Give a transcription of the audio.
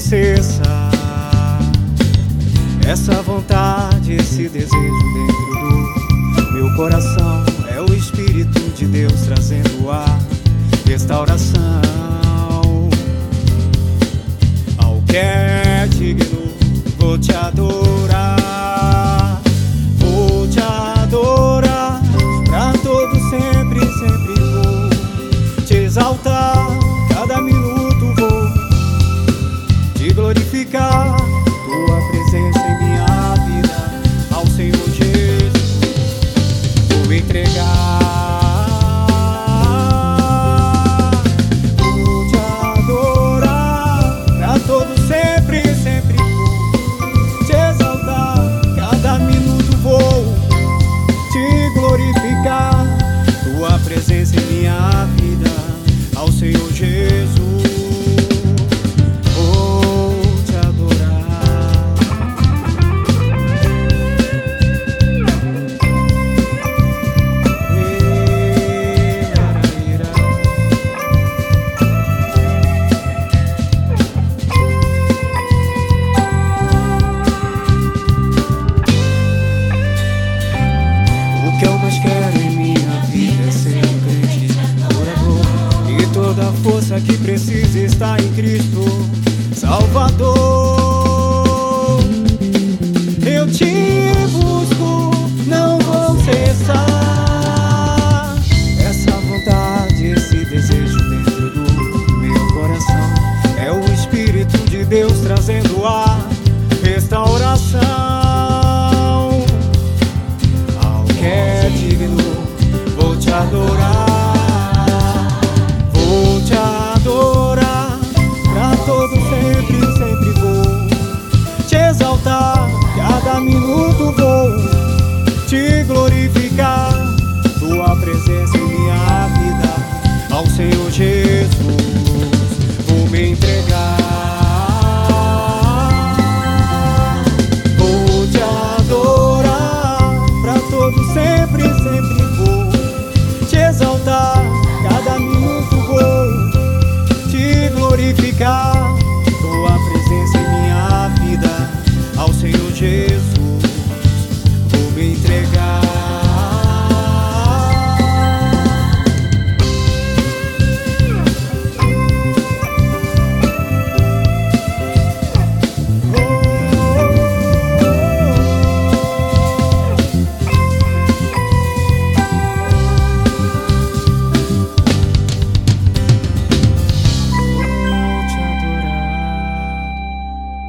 cessar. Essa vontade, esse desejo dentro do meu coração é o Espírito de Deus trazendo a restauração. Ao que é digno, vou te adorar, vou te adorar, pra todo sempre, sempre vou te exaltar. Cada minuto vou te glorificar, tua presença em minha vida, ao Senhor Jesus vou entregar. Vou te adorar, pra todo sempre, sempre vou te exaltar. Cada minuto vou te glorificar, tua presença em minha vida, ao Senhor Jesus vou te adorar. O que eu mais quero em minha vida é ser um crente adorador, e toda a força que precisa está em Cristo Salvador. Eu te busco, não vou cessar. Essa vontade, esse desejo dentro do meu coração é o Espírito de Deus trazendo a restauração. Ao que é digno, vou te adorar, vou te adorar, pra todo sempre, sempre vou te exaltar. Cada minuto vou te glorificar, tua presença em minha vida, ao Senhor Jesus